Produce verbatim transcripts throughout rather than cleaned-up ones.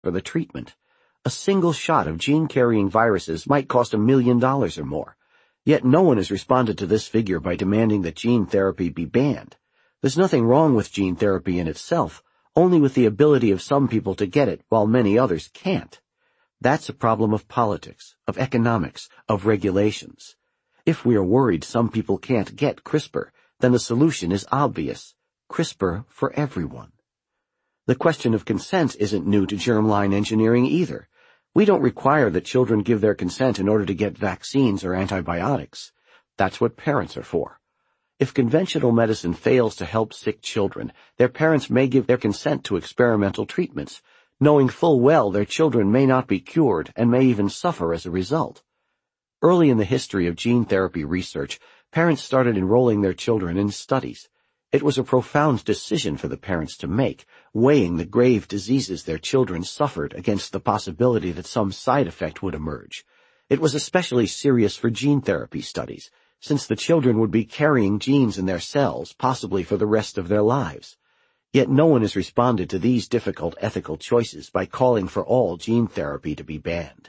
for the treatment. A single shot of gene-carrying viruses might cost a million dollars or more. Yet no one has responded to this figure by demanding that gene therapy be banned. There's nothing wrong with gene therapy in itself, only with the ability of some people to get it while many others can't. That's a problem of politics, of economics, of regulations. If we are worried some people can't get CRISPR, then the solution is obvious. CRISPR for everyone. The question of consent isn't new to germline engineering either. We don't require that children give their consent in order to get vaccines or antibiotics. That's what parents are for. If conventional medicine fails to help sick children, their parents may give their consent to experimental treatments, knowing full well their children may not be cured and may even suffer as a result. Early in the history of gene therapy research, parents started enrolling their children in studies. It was a profound decision for the parents to make, weighing the grave diseases their children suffered against the possibility that some side effect would emerge. It was especially serious for gene therapy studies, since the children would be carrying genes in their cells, possibly for the rest of their lives. Yet no one has responded to these difficult ethical choices by calling for all gene therapy to be banned.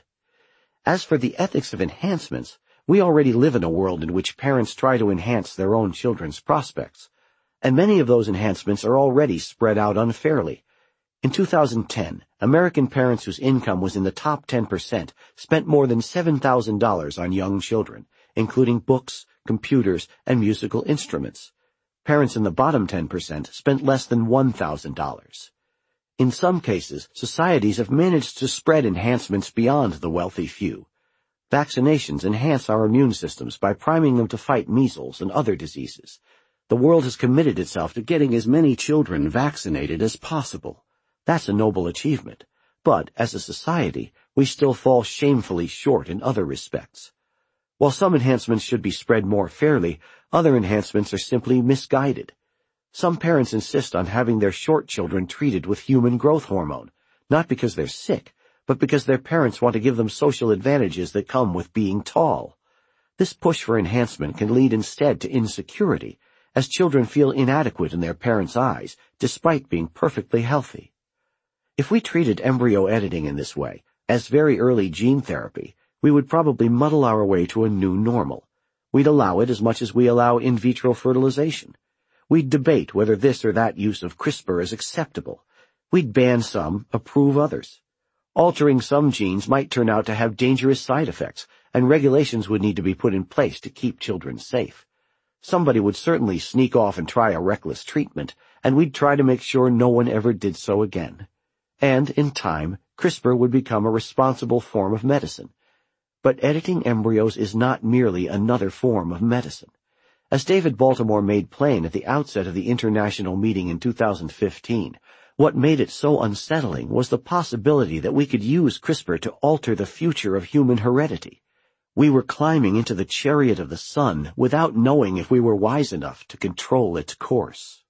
As for the ethics of enhancements, we already live in a world in which parents try to enhance their own children's prospects. And many of those enhancements are already spread out unfairly. In two thousand ten, American parents whose income was in the top ten percent spent more than seven thousand dollars on young children, including books, computers, and musical instruments. Parents in the bottom ten percent spent less than one thousand dollars. In some cases, societies have managed to spread enhancements beyond the wealthy few. Vaccinations enhance our immune systems by priming them to fight measles and other diseases. The world has committed itself to getting as many children vaccinated as possible. That's a noble achievement. But, as a society, we still fall shamefully short in other respects. While some enhancements should be spread more fairly, other enhancements are simply misguided. Some parents insist on having their short children treated with human growth hormone, not because they're sick, but because their parents want to give them social advantages that come with being tall. This push for enhancement can lead instead to insecurity, as children feel inadequate in their parents' eyes, despite being perfectly healthy. If we treated embryo editing in this way, as very early gene therapy, we would probably muddle our way to a new normal. We'd allow it as much as we allow in vitro fertilization. We'd debate whether this or that use of CRISPR is acceptable. We'd ban some, approve others. Altering some genes might turn out to have dangerous side effects, and regulations would need to be put in place to keep children safe. Somebody would certainly sneak off and try a reckless treatment, and we'd try to make sure no one ever did so again. And, in time, CRISPR would become a responsible form of medicine. But editing embryos is not merely another form of medicine. As David Baltimore made plain at the outset of the international meeting in two thousand fifteen, what made it so unsettling was the possibility that we could use CRISPR to alter the future of human heredity. We were climbing into the chariot of the sun without knowing if we were wise enough to control its course.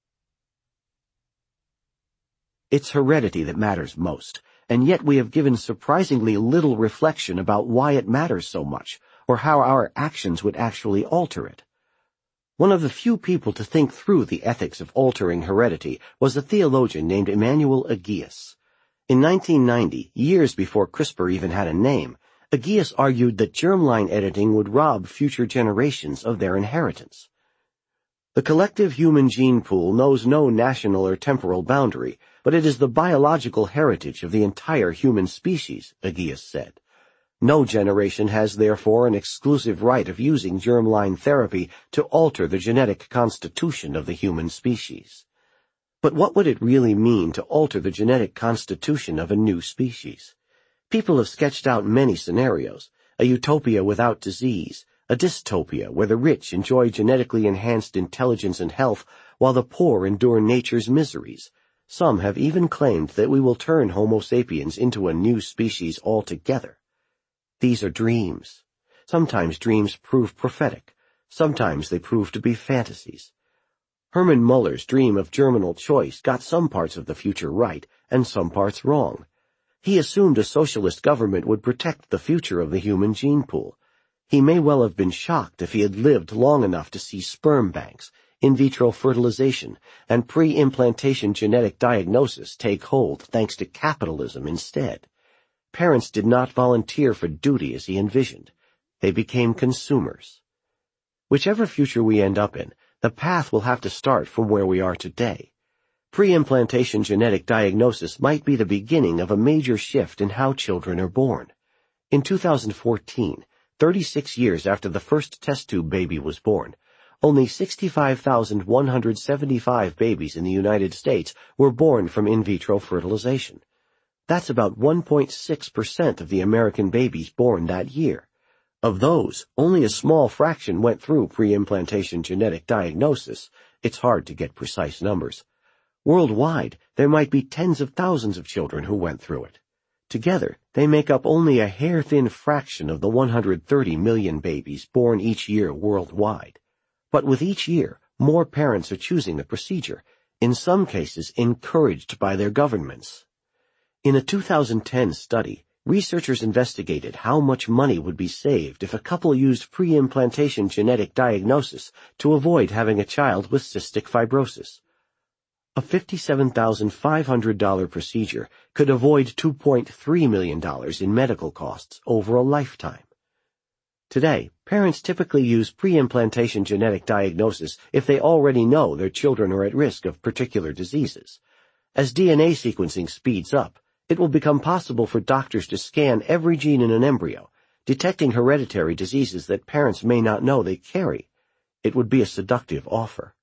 It's heredity that matters most, and yet we have given surprisingly little reflection about why it matters so much, or how our actions would actually alter it. One of the few people to think through the ethics of altering heredity was a theologian named Emmanuel Agius. In nineteen ninety, years before CRISPR even had a name, Agius argued that germline editing would rob future generations of their inheritance. The collective human gene pool knows no national or temporal boundary, but it is the biological heritage of the entire human species, Agius said. No generation has therefore an exclusive right of using germline therapy to alter the genetic constitution of the human species. But what would it really mean to alter the genetic constitution of a new species? People have sketched out many scenarios: a utopia without disease, a dystopia where the rich enjoy genetically enhanced intelligence and health while the poor endure nature's miseries. Some have even claimed that we will turn Homo sapiens into a new species altogether. These are dreams. Sometimes dreams prove prophetic. Sometimes they prove to be fantasies. Hermann Muller's dream of germinal choice got some parts of the future right and some parts wrong. He assumed a socialist government would protect the future of the human gene pool. He may well have been shocked if he had lived long enough to see sperm banks, in vitro fertilization, and pre-implantation genetic diagnosis take hold thanks to capitalism instead. Parents did not volunteer for duty as he envisioned. They became consumers. Whichever future we end up in, the path will have to start from where we are today. Pre-implantation genetic diagnosis might be the beginning of a major shift in how children are born. In two thousand fourteen, thirty-six years after the first test tube baby was born, only sixty-five thousand one hundred seventy-five babies in the United States were born from in vitro fertilization. That's about one point six percent of the American babies born that year. Of those, only a small fraction went through pre-implantation genetic diagnosis. It's hard to get precise numbers. Worldwide, there might be tens of thousands of children who went through it. Together, they make up only a hair-thin fraction of the one hundred thirty million babies born each year worldwide. But with each year, more parents are choosing the procedure, in some cases encouraged by their governments. In a two thousand ten study, researchers investigated how much money would be saved if a couple used pre-implantation genetic diagnosis to avoid having a child with cystic fibrosis. A fifty-seven thousand five hundred dollars procedure could avoid two point three million dollars in medical costs over a lifetime. Today, parents typically use pre-implantation genetic diagnosis if they already know their children are at risk of particular diseases. As D N A sequencing speeds up, it will become possible for doctors to scan every gene in an embryo, detecting hereditary diseases that parents may not know they carry. It would be a seductive offer.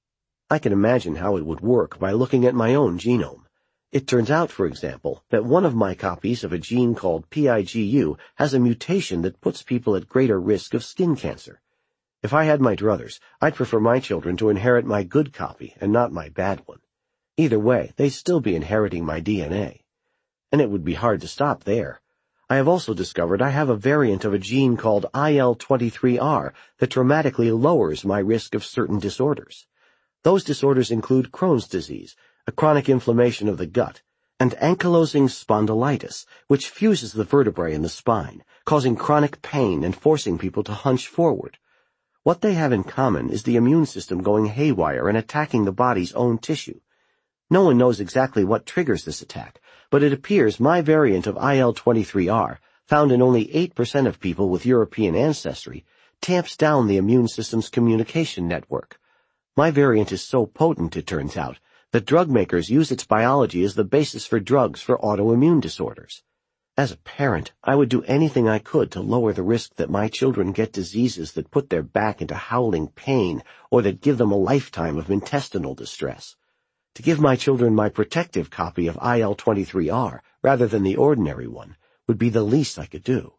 I can imagine how it would work by looking at my own genome. It turns out, for example, that one of my copies of a gene called P I G U has a mutation that puts people at greater risk of skin cancer. If I had my druthers, I'd prefer my children to inherit my good copy and not my bad one. Either way, they'd still be inheriting my D N A. And it would be hard to stop there. I have also discovered I have a variant of a gene called I L twenty-three R that dramatically lowers my risk of certain disorders. Those disorders include Crohn's disease, a chronic inflammation of the gut, and ankylosing spondylitis, which fuses the vertebrae in the spine, causing chronic pain and forcing people to hunch forward. What they have in common is the immune system going haywire and attacking the body's own tissue. No one knows exactly what triggers this attack, but it appears my variant of I L twenty-three R, found in only eight percent of people with European ancestry, tamps down the immune system's communication network. My variant is so potent, it turns out, that drug makers use its biology as the basis for drugs for autoimmune disorders. As a parent, I would do anything I could to lower the risk that my children get diseases that put their back into howling pain or that give them a lifetime of intestinal distress. To give my children my protective copy of I L twenty-three R rather than the ordinary one would be the least I could do.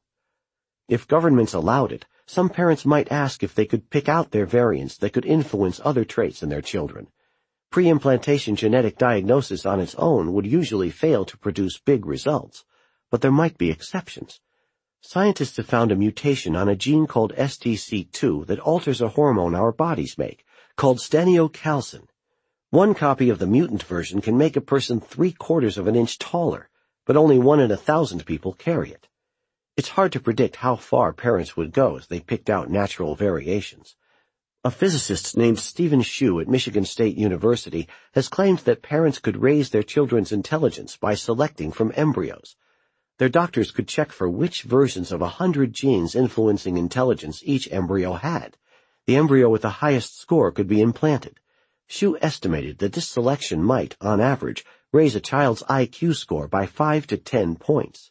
If governments allowed it, some parents might ask if they could pick out their variants that could influence other traits in their children. Pre-implantation genetic diagnosis on its own would usually fail to produce big results, but there might be exceptions. Scientists have found a mutation on a gene called S T C two that alters a hormone our bodies make, called staniocalcin. One copy of the mutant version can make a person three-quarters of an inch taller, but only one in a thousand people carry it. It's hard to predict how far parents would go as they picked out natural variations. A physicist named Stephen Shu at Michigan State University has claimed that parents could raise their children's intelligence by selecting from embryos. Their doctors could check for which versions of a hundred genes influencing intelligence each embryo had. The embryo with the highest score could be implanted. Shu estimated that this selection might, on average, raise a child's I Q score by five to ten points.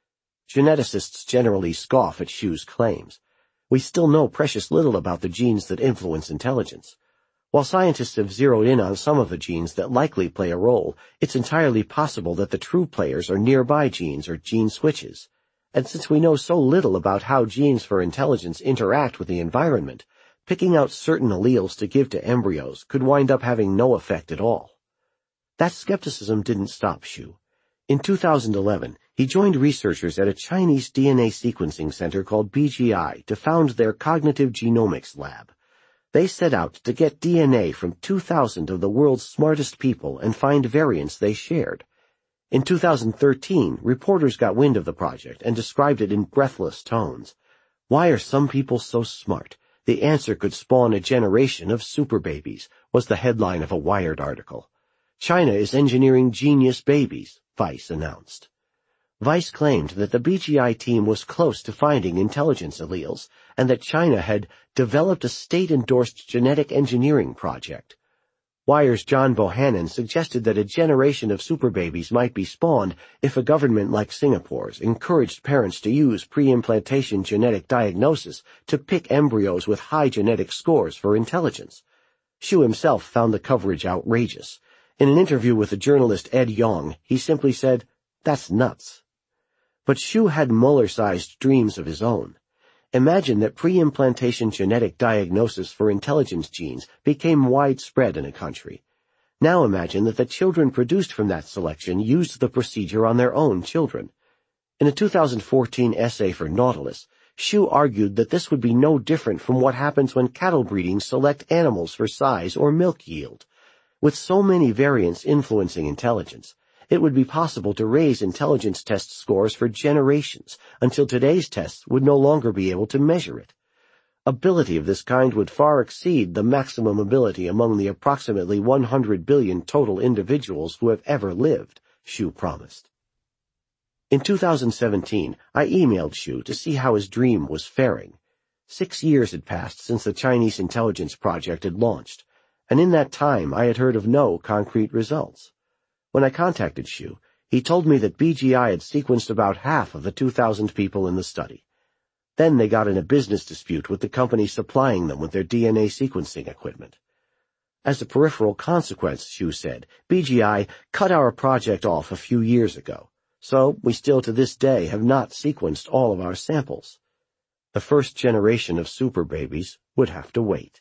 Geneticists generally scoff at Shu's claims. We still know precious little about the genes that influence intelligence. While scientists have zeroed in on some of the genes that likely play a role, it's entirely possible that the true players are nearby genes or gene switches. And since we know so little about how genes for intelligence interact with the environment, picking out certain alleles to give to embryos could wind up having no effect at all. That skepticism didn't stop Shu. In two thousand eleven, he joined researchers at a Chinese D N A sequencing center called B G I to found their cognitive genomics lab. They set out to get D N A from two thousand of the world's smartest people and find variants they shared. In two thousand thirteen, reporters got wind of the project and described it in breathless tones. Why are some people so smart? The answer could spawn a generation of super babies, was the headline of a Wired article. China is engineering genius babies, Vice announced. Vice claimed that the B G I team was close to finding intelligence alleles, and that China had developed a state-endorsed genetic engineering project. Wire's John Bohannon suggested that a generation of superbabies might be spawned if a government like Singapore's encouraged parents to use pre-implantation genetic diagnosis to pick embryos with high genetic scores for intelligence. Xu himself found the coverage outrageous. In an interview with the journalist Ed Yong, he simply said, "That's nuts." But Xu had Mueller-sized dreams of his own. Imagine that pre-implantation genetic diagnosis for intelligence genes became widespread in a country. Now imagine that the children produced from that selection used the procedure on their own children. In a two thousand fourteen essay for Nautilus, Xu argued that this would be no different from what happens when cattle breeding select animals for size or milk yield. With so many variants influencing intelligence, it would be possible to raise intelligence test scores for generations until today's tests would no longer be able to measure it. Ability of this kind would far exceed the maximum ability among the approximately one hundred billion total individuals who have ever lived, Xu promised. In two thousand seventeen, I emailed Xu to see how his dream was faring. Six years had passed since the Chinese intelligence project had launched, and in that time I had heard of no concrete results. When I contacted Xu, he told me that B G I had sequenced about half of the two thousand people in the study. Then they got in a business dispute with the company supplying them with their D N A sequencing equipment. As a peripheral consequence, Xu said, B G I cut our project off a few years ago, so we still to this day have not sequenced all of our samples. The first generation of super babies would have to wait.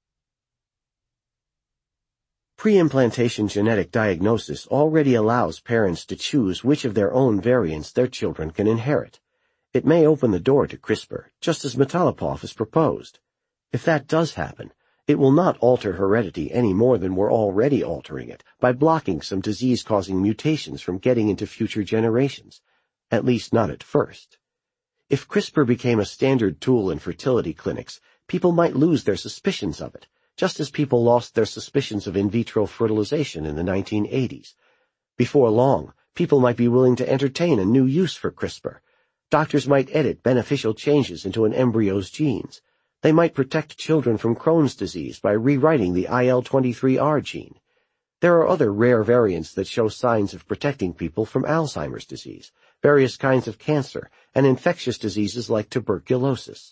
Pre-implantation genetic diagnosis already allows parents to choose which of their own variants their children can inherit. It may open the door to CRISPR, just as Mitalipov has proposed. If that does happen, it will not alter heredity any more than we're already altering it by blocking some disease-causing mutations from getting into future generations, at least not at first. If CRISPR became a standard tool in fertility clinics, people might lose their suspicions of it, just as people lost their suspicions of in vitro fertilization in the nineteen eighties. Before long, people might be willing to entertain a new use for CRISPR. Doctors might edit beneficial changes into an embryo's genes. They might protect children from Crohn's disease by rewriting the I L twenty-three R gene. There are other rare variants that show signs of protecting people from Alzheimer's disease, various kinds of cancer, and infectious diseases like tuberculosis.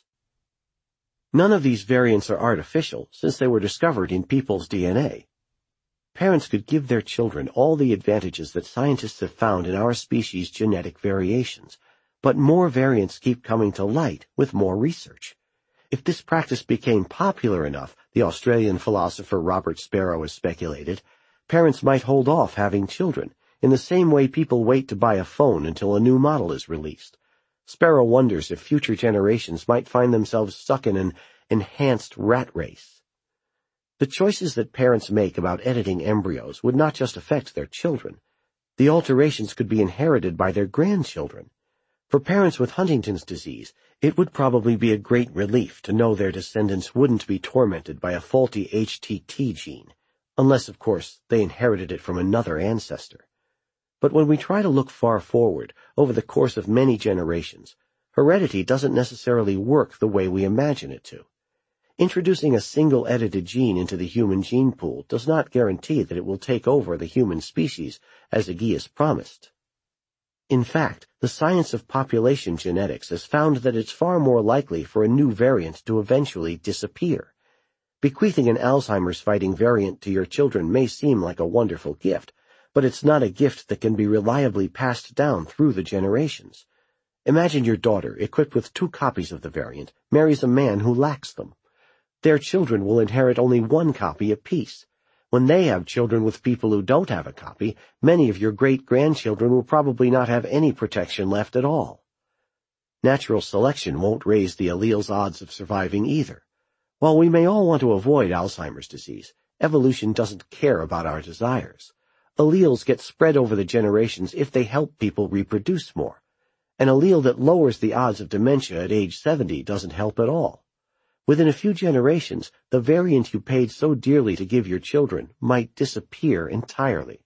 None of these variants are artificial, since they were discovered in people's D N A. Parents could give their children all the advantages that scientists have found in our species' genetic variations, but more variants keep coming to light with more research. If this practice became popular enough, the Australian philosopher Robert Sparrow has speculated, parents might hold off having children, in the same way people wait to buy a phone until a new model is released. Sparrow wonders if future generations might find themselves stuck in an enhanced rat race. The choices that parents make about editing embryos would not just affect their children. The alterations could be inherited by their grandchildren. For parents with Huntington's disease, it would probably be a great relief to know their descendants wouldn't be tormented by a faulty H T T gene, unless, of course, they inherited it from another ancestor. But when we try to look far forward, over the course of many generations, heredity doesn't necessarily work the way we imagine it to. Introducing a single edited gene into the human gene pool does not guarantee that it will take over the human species, as Aegeus promised. In fact, the science of population genetics has found that it's far more likely for a new variant to eventually disappear. Bequeathing an Alzheimer's-fighting variant to your children may seem like a wonderful gift, but it's not a gift that can be reliably passed down through the generations. Imagine your daughter, equipped with two copies of the variant, marries a man who lacks them. Their children will inherit only one copy apiece. When they have children with people who don't have a copy, many of your great-grandchildren will probably not have any protection left at all. Natural selection won't raise the allele's odds of surviving either. While we may all want to avoid Alzheimer's disease, evolution doesn't care about our desires. Alleles get spread over the generations if they help people reproduce more. An allele that lowers the odds of dementia at age seventy doesn't help at all. Within a few generations, the variant you paid so dearly to give your children might disappear entirely.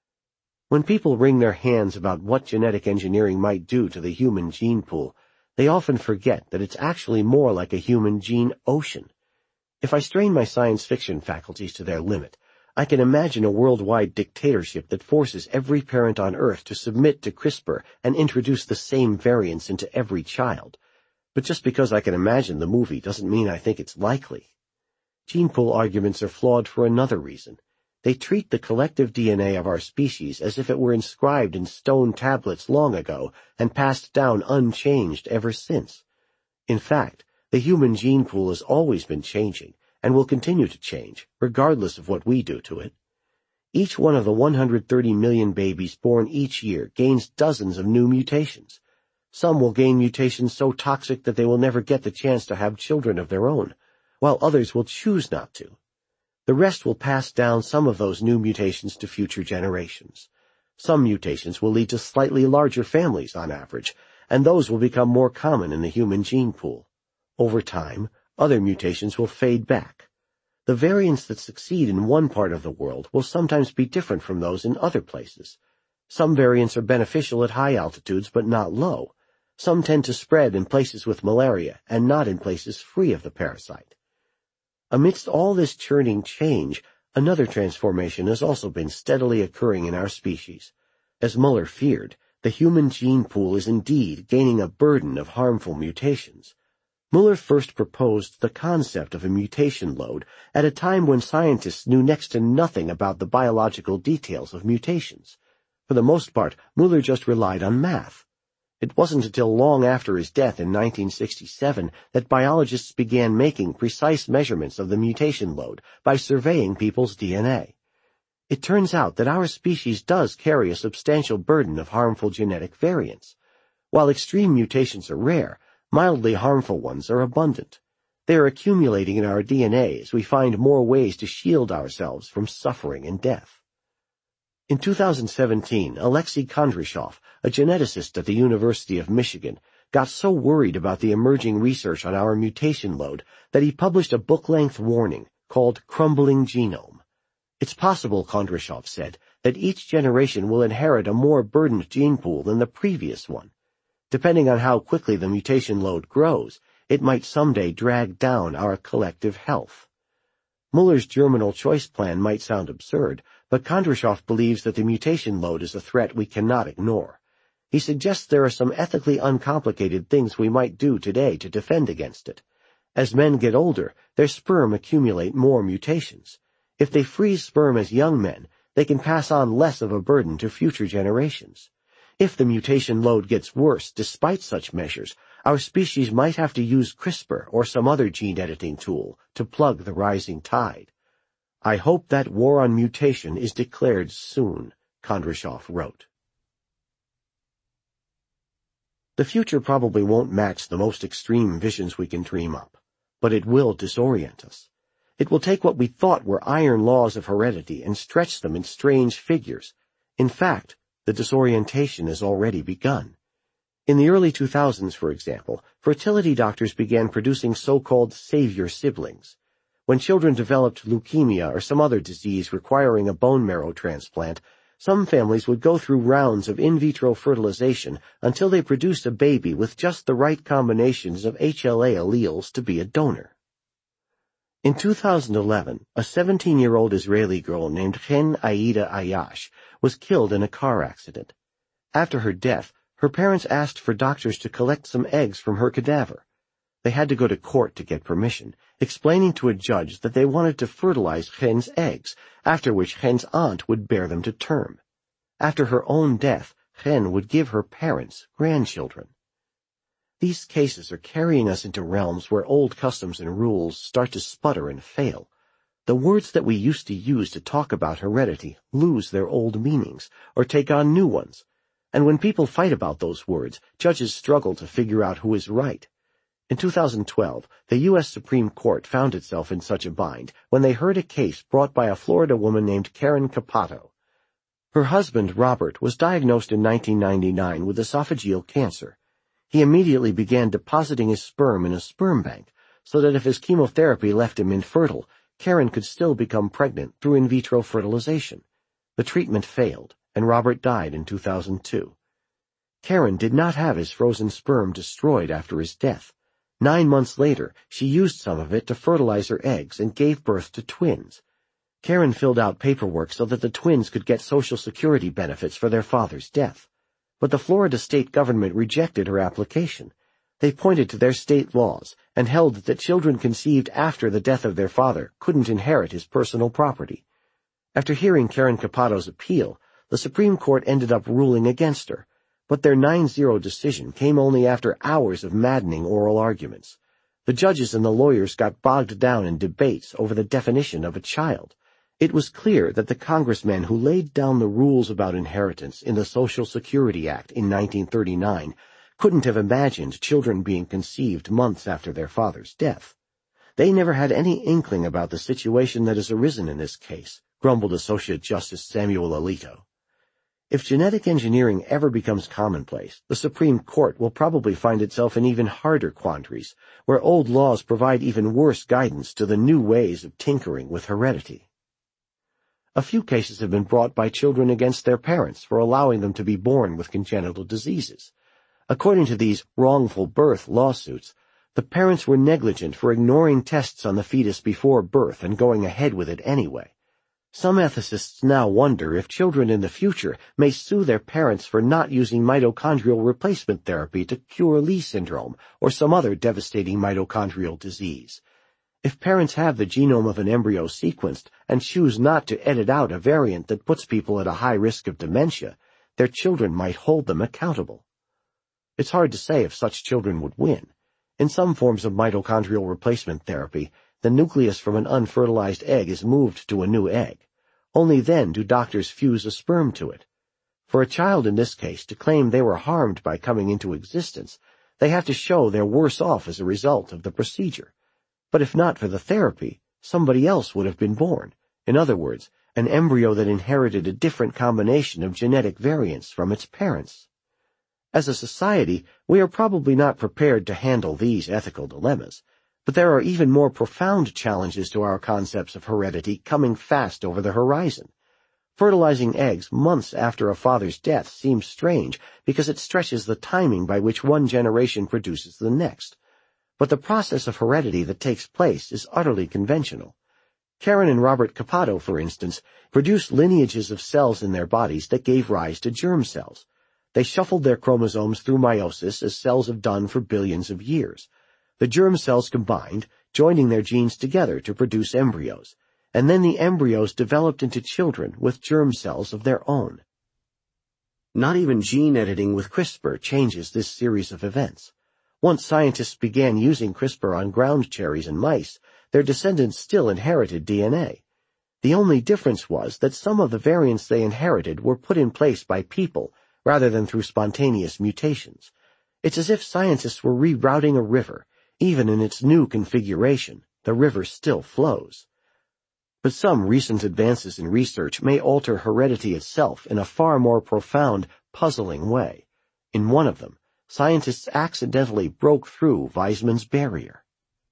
When people wring their hands about what genetic engineering might do to the human gene pool, they often forget that it's actually more like a human gene ocean. If I strain my science fiction faculties to their limit, I can imagine a worldwide dictatorship that forces every parent on Earth to submit to CRISPR and introduce the same variants into every child. But just because I can imagine the movie doesn't mean I think it's likely. Gene pool arguments are flawed for another reason. They treat the collective D N A of our species as if it were inscribed in stone tablets long ago and passed down unchanged ever since. In fact, the human gene pool has always been changing and will continue to change, regardless of what we do to it. Each one of the one hundred thirty million babies born each year gains dozens of new mutations. Some will gain mutations so toxic that they will never get the chance to have children of their own, while others will choose not to. The rest will pass down some of those new mutations to future generations. Some mutations will lead to slightly larger families on average, and those will become more common in the human gene pool. Over time, other mutations will fade back. The variants that succeed in one part of the world will sometimes be different from those in other places. Some variants are beneficial at high altitudes but not low. Some tend to spread in places with malaria and not in places free of the parasite. Amidst all this churning change, another transformation has also been steadily occurring in our species. As Muller feared, the human gene pool is indeed gaining a burden of harmful mutations. Muller first proposed the concept of a mutation load at a time when scientists knew next to nothing about the biological details of mutations. For the most part, Muller just relied on math. It wasn't until long after his death in nineteen sixty-seven that biologists began making precise measurements of the mutation load by surveying people's D N A. It turns out that our species does carry a substantial burden of harmful genetic variants. While extreme mutations are rare, mildly harmful ones are abundant. They are accumulating in our D N A as we find more ways to shield ourselves from suffering and death. In two thousand seventeen, Alexei Kondrashov, a geneticist at the University of Michigan, got so worried about the emerging research on our mutation load that he published a book-length warning called Crumbling Genome. It's possible, Kondrashov said, that each generation will inherit a more burdened gene pool than the previous one. Depending on how quickly the mutation load grows, it might someday drag down our collective health. Muller's germinal choice plan might sound absurd, but Kondrashov believes that the mutation load is a threat we cannot ignore. He suggests there are some ethically uncomplicated things we might do today to defend against it. As men get older, their sperm accumulate more mutations. If they freeze sperm as young men, they can pass on less of a burden to future generations. If the mutation load gets worse despite such measures, our species might have to use CRISPR or some other gene editing tool to plug the rising tide. I hope that war on mutation is declared soon, Kondrashov wrote. The future probably won't match the most extreme visions we can dream up, but it will disorient us. It will take what we thought were iron laws of heredity and stretch them in strange figures. In fact, the disorientation has already begun. In the early two thousands, for example, fertility doctors began producing so-called savior siblings. When children developed leukemia or some other disease requiring a bone marrow transplant, some families would go through rounds of in vitro fertilization until they produced a baby with just the right combinations of H L A alleles to be a donor. In two thousand eleven, a seventeen-year-old Israeli girl named Chen Aida Ayash was killed in a car accident. After her death, her parents asked for doctors to collect some eggs from her cadaver. They had to go to court to get permission, explaining to a judge that they wanted to fertilize Chen's eggs, after which Chen's aunt would bear them to term. After her own death, Chen would give her parents grandchildren. These cases are carrying us into realms where old customs and rules start to sputter and fail. The words that we used to use to talk about heredity lose their old meanings or take on new ones. And when people fight about those words, judges struggle to figure out who is right. In two thousand twelve, the U S Supreme Court found itself in such a bind when they heard a case brought by a Florida woman named Karen Capato. Her husband, Robert, was diagnosed in nineteen ninety-nine with esophageal cancer. He immediately began depositing his sperm in a sperm bank, so that if his chemotherapy left him infertile, Karen could still become pregnant through in vitro fertilization. The treatment failed, and Robert died in two thousand two. Karen did not have his frozen sperm destroyed after his death. Nine months later, she used some of it to fertilize her eggs and gave birth to twins. Karen filled out paperwork so that the twins could get Social Security benefits for their father's death. But the Florida state government rejected her application. They pointed to their state laws and held that children conceived after the death of their father couldn't inherit his personal property. After hearing Karen Capato's appeal, the Supreme Court ended up ruling against her, but their nine zero decision came only after hours of maddening oral arguments. The judges and the lawyers got bogged down in debates over the definition of a child. It was clear that the congressmen who laid down the rules about inheritance in the Social Security Act in nineteen thirty-nine couldn't have imagined children being conceived months after their father's death. They never had any inkling about the situation that has arisen in this case, grumbled Associate Justice Samuel Alito. If genetic engineering ever becomes commonplace, the Supreme Court will probably find itself in even harder quandaries, where old laws provide even worse guidance to the new ways of tinkering with heredity. A few cases have been brought by children against their parents for allowing them to be born with congenital diseases. According to these wrongful birth lawsuits, the parents were negligent for ignoring tests on the fetus before birth and going ahead with it anyway. Some ethicists now wonder if children in the future may sue their parents for not using mitochondrial replacement therapy to cure Lee syndrome or some other devastating mitochondrial disease. If parents have the genome of an embryo sequenced and choose not to edit out a variant that puts people at a high risk of dementia, their children might hold them accountable. It's hard to say if such children would win. In some forms of mitochondrial replacement therapy, the nucleus from an unfertilized egg is moved to a new egg. Only then do doctors fuse a sperm to it. For a child in this case to claim they were harmed by coming into existence, they have to show they're worse off as a result of the procedure. But if not for the therapy, somebody else would have been born. In other words, an embryo that inherited a different combination of genetic variants from its parents. As a society, we are probably not prepared to handle these ethical dilemmas, but there are even more profound challenges to our concepts of heredity coming fast over the horizon. Fertilizing eggs months after a father's death seems strange because it stretches the timing by which one generation produces the next. But the process of heredity that takes place is utterly conventional. Karen and Robert Capato, for instance, produced lineages of cells in their bodies that gave rise to germ cells. They shuffled their chromosomes through meiosis as cells have done for billions of years. The germ cells combined, joining their genes together to produce embryos, and then the embryos developed into children with germ cells of their own. Not even gene editing with CRISPR changes this series of events. Once scientists began using CRISPR on ground cherries and mice, their descendants still inherited D N A. The only difference was that some of the variants they inherited were put in place by people rather than through spontaneous mutations. It's as if scientists were rerouting a river. Even in its new configuration, the river still flows. But some recent advances in research may alter heredity itself in a far more profound, puzzling way. In one of them, scientists accidentally broke through Weismann's barrier.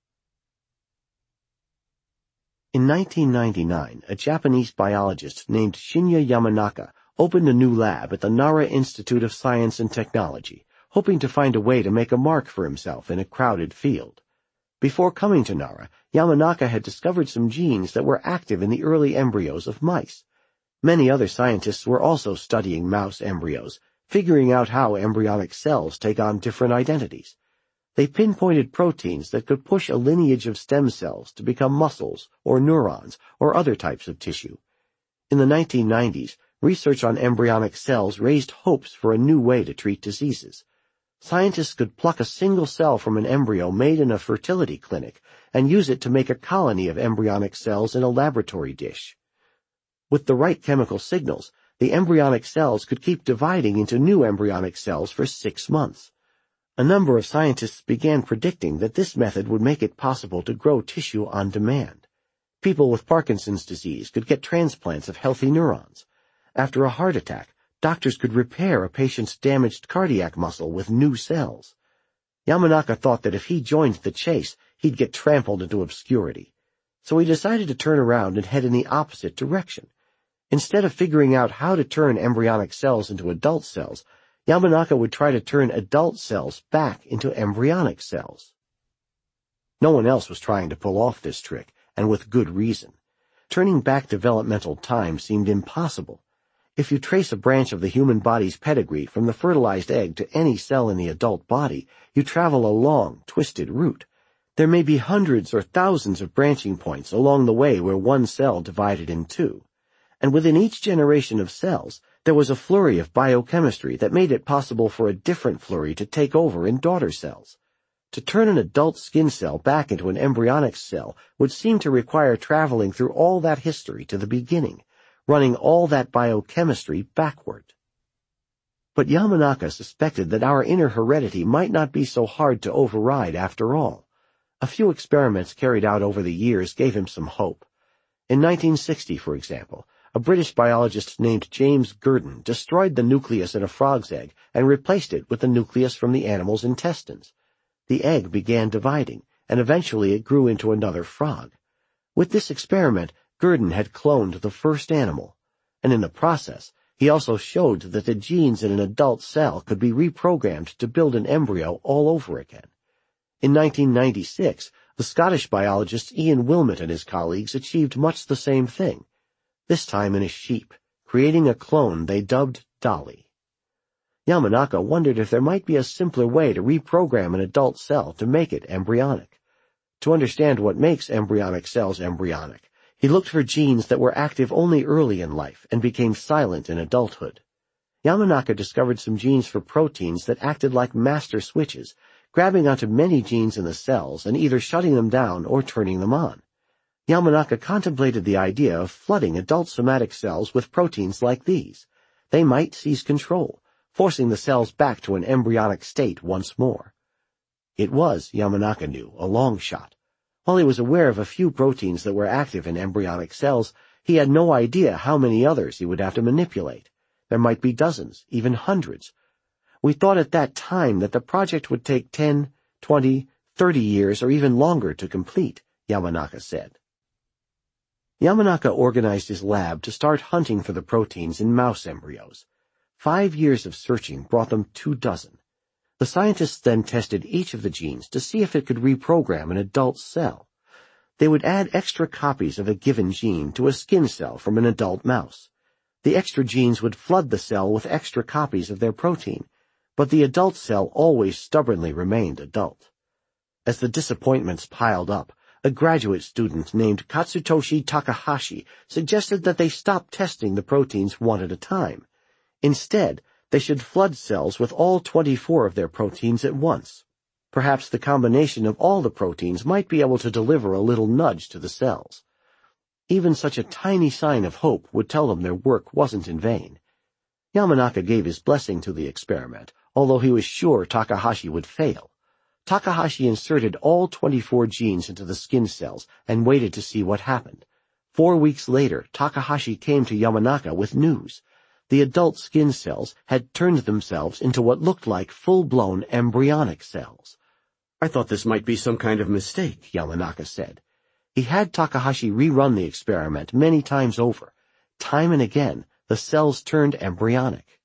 In nineteen ninety-nine, a Japanese biologist named Shinya Yamanaka opened a new lab at the Nara Institute of Science and Technology, hoping to find a way to make a mark for himself in a crowded field. Before coming to Nara, Yamanaka had discovered some genes that were active in the early embryos of mice. Many other scientists were also studying mouse embryos, figuring out how embryonic cells take on different identities. They pinpointed proteins that could push a lineage of stem cells to become muscles or neurons or other types of tissue. In the nineteen nineties, research on embryonic cells raised hopes for a new way to treat diseases. Scientists could pluck a single cell from an embryo made in a fertility clinic and use it to make a colony of embryonic cells in a laboratory dish. With the right chemical signals, the embryonic cells could keep dividing into new embryonic cells for six months. A number of scientists began predicting that this method would make it possible to grow tissue on demand. People with Parkinson's disease could get transplants of healthy neurons. After a heart attack, doctors could repair a patient's damaged cardiac muscle with new cells. Yamanaka thought that if he joined the chase, he'd get trampled into obscurity. So he decided to turn around and head in the opposite direction. Instead of figuring out how to turn embryonic cells into adult cells, Yamanaka would try to turn adult cells back into embryonic cells. No one else was trying to pull off this trick, and with good reason. Turning back developmental time seemed impossible. If you trace a branch of the human body's pedigree from the fertilized egg to any cell in the adult body, you travel a long, twisted route. There may be hundreds or thousands of branching points along the way where one cell divided in two. And within each generation of cells, there was a flurry of biochemistry that made it possible for a different flurry to take over in daughter cells. To turn an adult skin cell back into an embryonic cell would seem to require traveling through all that history to the beginning, running all that biochemistry backward. But Yamanaka suspected that our inner heredity might not be so hard to override after all. A few experiments carried out over the years gave him some hope. In nineteen sixty, for example, a British biologist named James Gurdon destroyed the nucleus in a frog's egg and replaced it with the nucleus from the animal's intestines. The egg began dividing, and eventually it grew into another frog. With this experiment, Gurdon had cloned the first animal, and in the process, he also showed that the genes in an adult cell could be reprogrammed to build an embryo all over again. In nineteen ninety-six, the Scottish biologist Ian Wilmot and his colleagues achieved much the same thing, this time in a sheep, creating a clone they dubbed Dolly. Yamanaka wondered if there might be a simpler way to reprogram an adult cell to make it embryonic. To understand what makes embryonic cells embryonic, he looked for genes that were active only early in life and became silent in adulthood. Yamanaka discovered some genes for proteins that acted like master switches, grabbing onto many genes in the cells and either shutting them down or turning them on. Yamanaka contemplated the idea of flooding adult somatic cells with proteins like these. They might seize control, forcing the cells back to an embryonic state once more. It was, Yamanaka knew, a long shot. While he was aware of a few proteins that were active in embryonic cells, he had no idea how many others he would have to manipulate. There might be dozens, even hundreds. We thought at that time that the project would take ten, twenty, thirty years or even longer to complete, Yamanaka said. Yamanaka organized his lab to start hunting for the proteins in mouse embryos. Five years of searching brought them two dozen. The scientists then tested each of the genes to see if it could reprogram an adult cell. They would add extra copies of a given gene to a skin cell from an adult mouse. The extra genes would flood the cell with extra copies of their protein, but the adult cell always stubbornly remained adult. As the disappointments piled up, a graduate student named Katsutoshi Takahashi suggested that they stop testing the proteins one at a time. Instead, they should flood cells with all twenty-four of their proteins at once. Perhaps the combination of all the proteins might be able to deliver a little nudge to the cells. Even such a tiny sign of hope would tell them their work wasn't in vain. Yamanaka gave his blessing to the experiment, although he was sure Takahashi would fail. Takahashi inserted all twenty-four genes into the skin cells and waited to see what happened. Four weeks later, Takahashi came to Yamanaka with news. The adult skin cells had turned themselves into what looked like full-blown embryonic cells. "I thought this might be some kind of mistake," Yamanaka said. He had Takahashi rerun the experiment many times over. Time and again, the cells turned embryonic.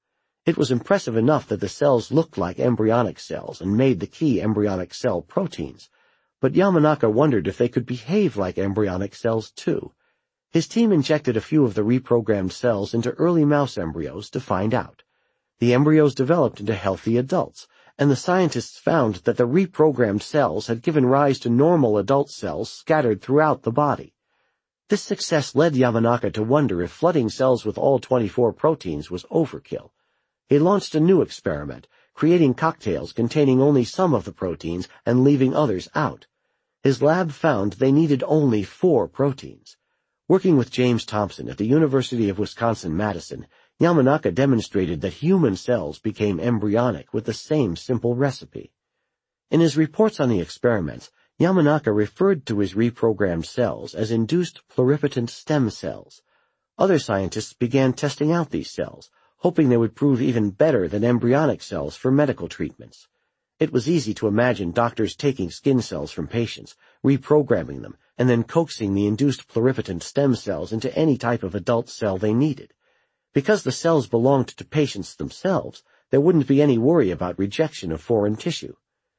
It was impressive enough that the cells looked like embryonic cells and made the key embryonic cell proteins, but Yamanaka wondered if they could behave like embryonic cells too. His team injected a few of the reprogrammed cells into early mouse embryos to find out. The embryos developed into healthy adults, and the scientists found that the reprogrammed cells had given rise to normal adult cells scattered throughout the body. This success led Yamanaka to wonder if flooding cells with all twenty-four proteins was overkill. He launched a new experiment, creating cocktails containing only some of the proteins and leaving others out. His lab found they needed only four proteins. Working with James Thompson at the University of Wisconsin-Madison, Yamanaka demonstrated that human cells became embryonic with the same simple recipe. In his reports on the experiments, Yamanaka referred to his reprogrammed cells as induced pluripotent stem cells. Other scientists began testing out these cells, hoping they would prove even better than embryonic cells for medical treatments. It was easy to imagine doctors taking skin cells from patients, reprogramming them, and then coaxing the induced pluripotent stem cells into any type of adult cell they needed. Because the cells belonged to patients themselves, there wouldn't be any worry about rejection of foreign tissue.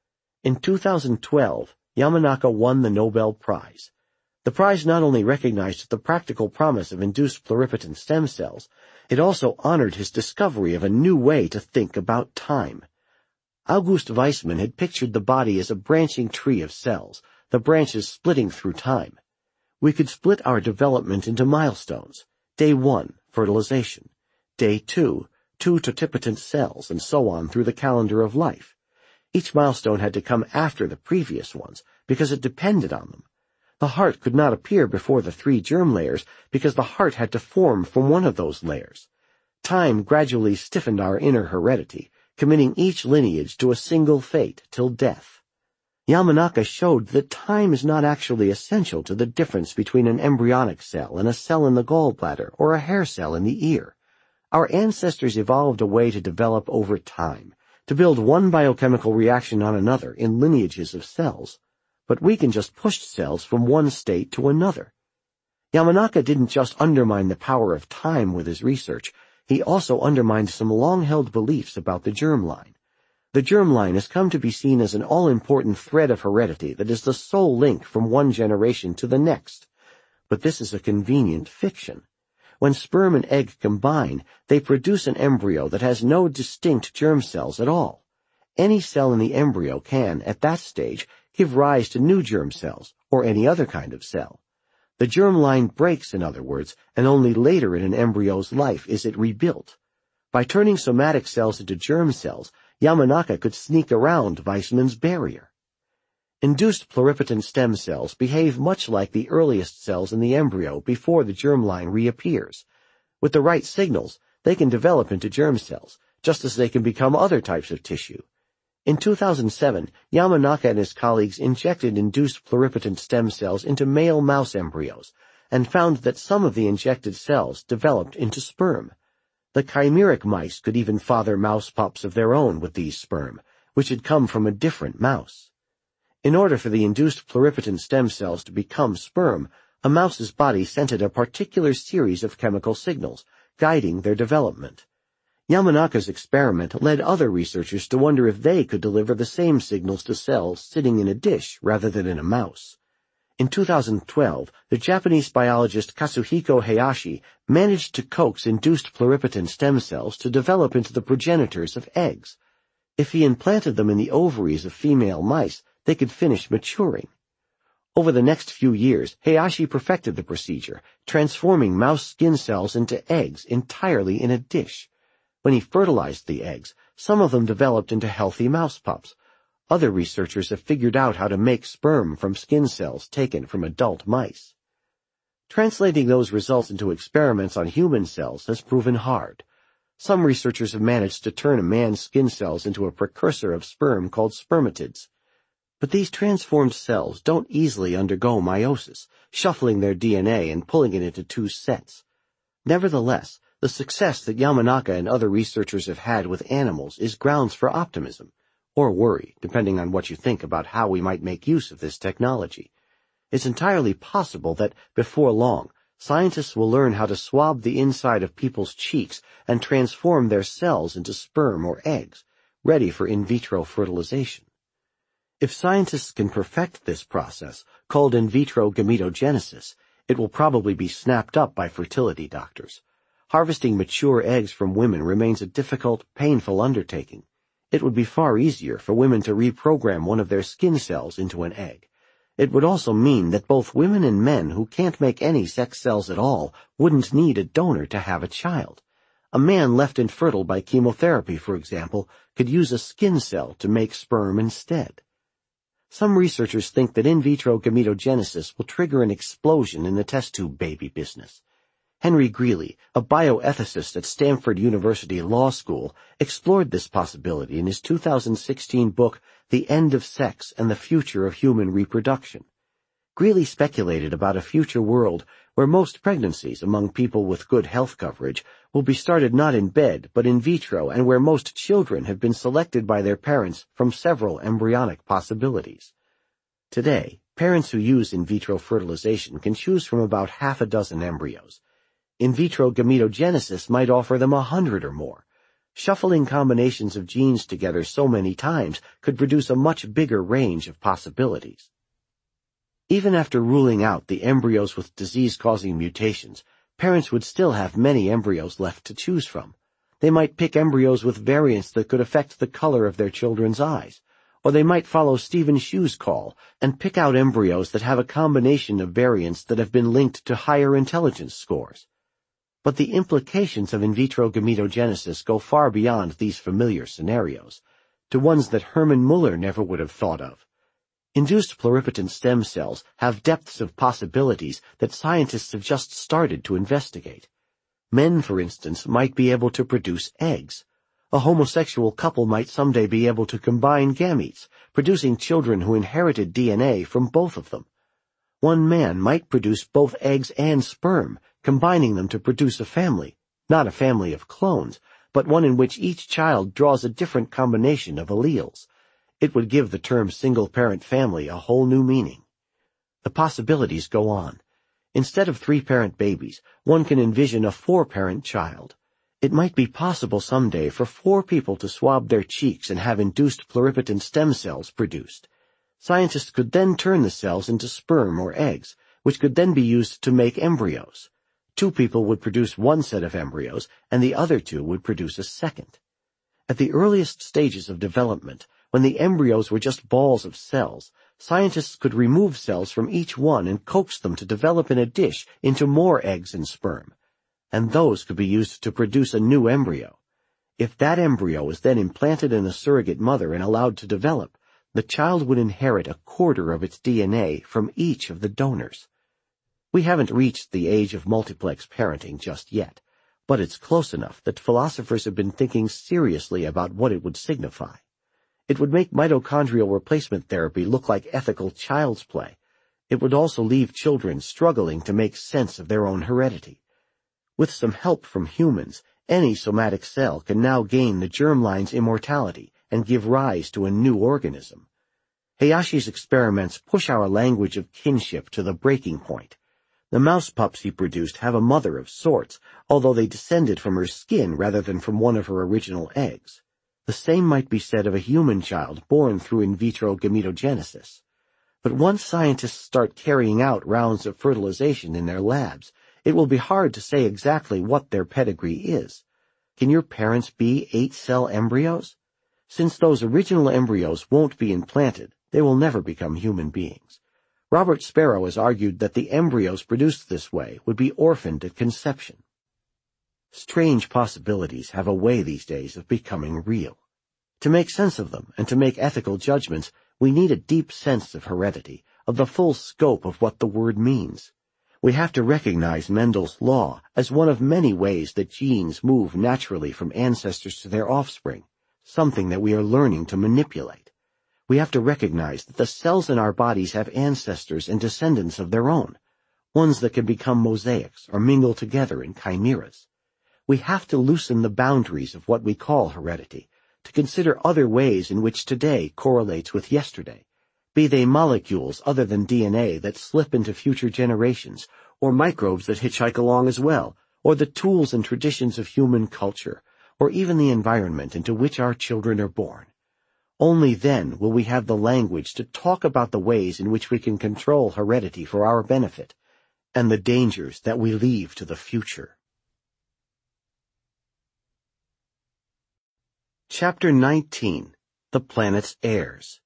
In two thousand twelve, Yamanaka won the Nobel Prize. The prize not only recognized the practical promise of induced pluripotent stem cells, it also honored his discovery of a new way to think about time. August Weismann had pictured the body as a branching tree of cells, the branches splitting through time. We could split our development into milestones. Day one, fertilization. Day two, two totipotent cells, and so on through the calendar of life. Each milestone had to come after the previous ones, because it depended on them. The heart could not appear before the three germ layers, because the heart had to form from one of those layers. Time gradually stiffened our inner heredity, committing each lineage to a single fate till death. Yamanaka showed that time is not actually essential to the difference between an embryonic cell and a cell in the gallbladder or a hair cell in the ear. Our ancestors evolved a way to develop over time, to build one biochemical reaction on another in lineages of cells, but we can just push cells from one state to another. Yamanaka didn't just undermine the power of time with his research, he also undermined some long-held beliefs about the germline. The germline has come to be seen as an all-important thread of heredity that is the sole link from one generation to the next. But this is a convenient fiction. When sperm and egg combine, they produce an embryo that has no distinct germ cells at all. Any cell in the embryo can, at that stage, give rise to new germ cells, or any other kind of cell. The germline breaks, in other words, and only later in an embryo's life is it rebuilt. By turning somatic cells into germ cells, Yamanaka could sneak around Weismann's barrier. Induced pluripotent stem cells behave much like the earliest cells in the embryo before the germline reappears. With the right signals, they can develop into germ cells, just as they can become other types of tissue. In two thousand seven, Yamanaka and his colleagues injected induced pluripotent stem cells into male mouse embryos and found that some of the injected cells developed into sperm. The chimeric mice could even father mouse pups of their own with these sperm, which had come from a different mouse. In order for the induced pluripotent stem cells to become sperm, a mouse's body sent it a particular series of chemical signals, guiding their development. Yamanaka's experiment led other researchers to wonder if they could deliver the same signals to cells sitting in a dish rather than in a mouse. In two thousand twelve, the Japanese biologist Kazuhiko Hayashi managed to coax induced pluripotent stem cells to develop into the progenitors of eggs. If he implanted them in the ovaries of female mice, they could finish maturing. Over the next few years, Hayashi perfected the procedure, transforming mouse skin cells into eggs entirely in a dish. When he fertilized the eggs, some of them developed into healthy mouse pups. Other researchers have figured out how to make sperm from skin cells taken from adult mice. Translating those results into experiments on human cells has proven hard. Some researchers have managed to turn a man's skin cells into a precursor of sperm called spermatids. But these transformed cells don't easily undergo meiosis, shuffling their D N A and pulling it into two sets. Nevertheless, the success that Yamanaka and other researchers have had with animals is grounds for optimism, or worry, depending on what you think about how we might make use of this technology. It's entirely possible that, before long, scientists will learn how to swab the inside of people's cheeks and transform their cells into sperm or eggs, ready for in vitro fertilization. If scientists can perfect this process, called in vitro gametogenesis, it will probably be snapped up by fertility doctors. Harvesting mature eggs from women remains a difficult, painful undertaking. It would be far easier for women to reprogram one of their skin cells into an egg. It would also mean that both women and men who can't make any sex cells at all wouldn't need a donor to have a child. A man left infertile by chemotherapy, for example, could use a skin cell to make sperm instead. Some researchers think that in vitro gametogenesis will trigger an explosion in the test tube baby business. Henry Greeley, a bioethicist at Stanford University Law School, explored this possibility in his two thousand sixteen book, The End of Sex and the Future of Human Reproduction. Greeley speculated about a future world where most pregnancies among people with good health coverage will be started not in bed but in vitro, and where most children have been selected by their parents from several embryonic possibilities. Today, parents who use in vitro fertilization can choose from about half a dozen embryos. In vitro gametogenesis might offer them a hundred or more. Shuffling combinations of genes together so many times could produce a much bigger range of possibilities. Even after ruling out the embryos with disease-causing mutations, parents would still have many embryos left to choose from. They might pick embryos with variants that could affect the color of their children's eyes, or they might follow Stephen Shu's call and pick out embryos that have a combination of variants that have been linked to higher intelligence scores. But the implications of in vitro gametogenesis go far beyond these familiar scenarios, to ones that Hermann Muller never would have thought of. Induced pluripotent stem cells have depths of possibilities that scientists have just started to investigate. Men, for instance, might be able to produce eggs. A homosexual couple might someday be able to combine gametes, producing children who inherited D N A from both of them. One man might produce both eggs and sperm, combining them to produce a family, not a family of clones, but one in which each child draws a different combination of alleles. It would give the term single-parent family a whole new meaning. The possibilities go on. Instead of three-parent babies, one can envision a four-parent child. It might be possible someday for four people to swab their cheeks and have induced pluripotent stem cells produced. Scientists could then turn the cells into sperm or eggs, which could then be used to make embryos. Two people would produce one set of embryos, and the other two would produce a second. At the earliest stages of development, when the embryos were just balls of cells, scientists could remove cells from each one and coax them to develop in a dish into more eggs and sperm, and those could be used to produce a new embryo. If that embryo is then implanted in a surrogate mother and allowed to develop, the child would inherit a quarter of its D N A from each of the donors. We haven't reached the age of multiplex parenting just yet, but it's close enough that philosophers have been thinking seriously about what it would signify. It would make mitochondrial replacement therapy look like ethical child's play. It would also leave children struggling to make sense of their own heredity. With some help from humans, any somatic cell can now gain the germline's immortality and give rise to a new organism. Hayashi's experiments push our language of kinship to the breaking point. The mouse pups he produced have a mother of sorts, although they descended from her skin rather than from one of her original eggs. The same might be said of a human child born through in vitro gametogenesis. But once scientists start carrying out rounds of fertilization in their labs, it will be hard to say exactly what their pedigree is. Can your parents be eight-cell embryos? Since those original embryos won't be implanted, they will never become human beings. Robert Sparrow has argued that the embryos produced this way would be orphaned at conception. Strange possibilities have a way these days of becoming real. To make sense of them and to make ethical judgments, we need a deep sense of heredity, of the full scope of what the word means. We have to recognize Mendel's law as one of many ways that genes move naturally from ancestors to their offspring, something that we are learning to manipulate. We have to recognize that the cells in our bodies have ancestors and descendants of their own, ones that can become mosaics or mingle together in chimeras. We have to loosen the boundaries of what we call heredity, to consider other ways in which today correlates with yesterday, be they molecules other than D N A that slip into future generations, or microbes that hitchhike along as well, or the tools and traditions of human culture, or even the environment into which our children are born. Only then will we have the language to talk about the ways in which we can control heredity for our benefit, and the dangers that we leave to the future. Chapter nineteen. The Planet's Heirs.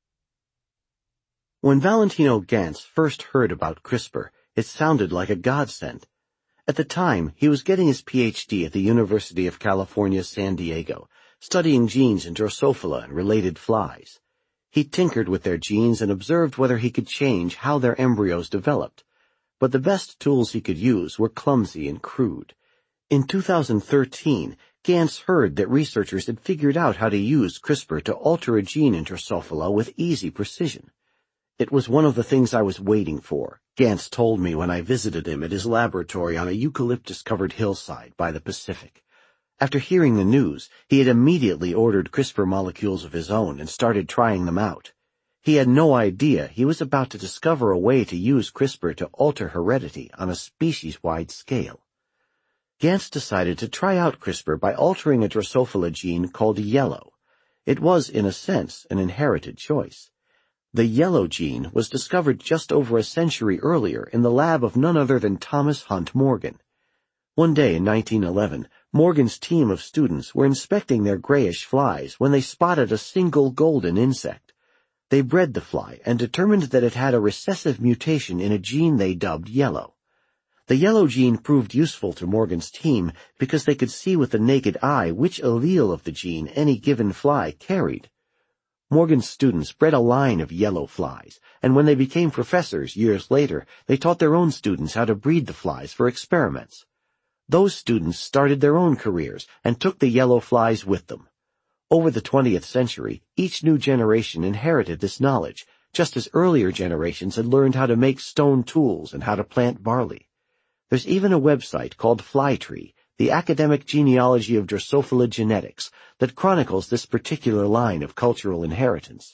When Valentino Ganz first heard about CRISPR, it sounded like a godsend. At the time, he was getting his P H D at the University of California, San Diego, studying genes in Drosophila and related flies. He tinkered with their genes and observed whether he could change how their embryos developed. But the best tools he could use were clumsy and crude. In two thousand thirteen, Ganz heard that researchers had figured out how to use CRISPR to alter a gene in Drosophila with easy precision. It was one of the things I was waiting for, Gantz told me when I visited him at his laboratory on a eucalyptus-covered hillside by the Pacific. After hearing the news, he had immediately ordered CRISPR molecules of his own and started trying them out. He had no idea he was about to discover a way to use CRISPR to alter heredity on a species-wide scale. Gantz decided to try out CRISPR by altering a Drosophila gene called yellow. It was, in a sense, an inherited choice. The yellow gene was discovered just over a century earlier in the lab of none other than Thomas Hunt Morgan. One day in nineteen eleven, Morgan's team of students were inspecting their grayish flies when they spotted a single golden insect. They bred the fly and determined that it had a recessive mutation in a gene they dubbed yellow. The yellow gene proved useful to Morgan's team because they could see with the naked eye which allele of the gene any given fly carried. Morgan's students bred a line of yellow flies, and when they became professors years later, they taught their own students how to breed the flies for experiments. Those students started their own careers and took the yellow flies with them. Over the twentieth century, each new generation inherited this knowledge, just as earlier generations had learned how to make stone tools and how to plant barley. There's even a website called Flytree, the academic genealogy of Drosophila genetics, that chronicles this particular line of cultural inheritance.